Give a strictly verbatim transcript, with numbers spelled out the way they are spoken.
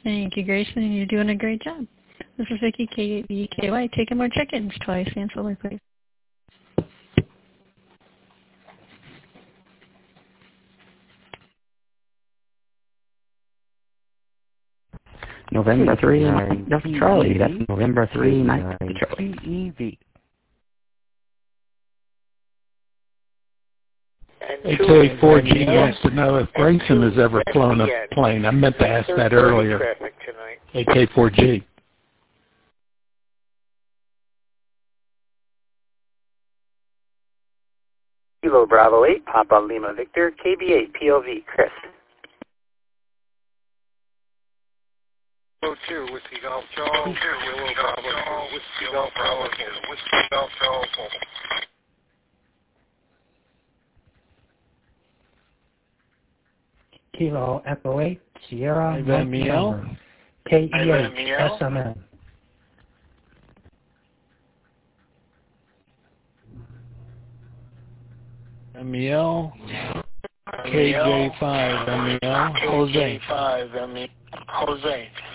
Thank you, Grayson. You're doing a great job. This is Vicky, K B K Y. Taking more check-ins twice. And slowly, please. November three, Mike Delta Charlie. That's November three, Mike Delta Charlie. E V. A K four G wants to know if Grayson has ever flown a plane. I meant to ask that earlier. A K four G. Kilo Bravo eight, Papa Lima Victor, K B eight, P O V, Chris. two, Whiskey Golf Charles, Kilo Bravo, Whiskey Golf Bravo, Whiskey Golf Charles. Kilo Echo eight, Sierra Van Miel. K E H, S M N. M E L. K J five, M E L. Jose. K J five, M E L. Jose.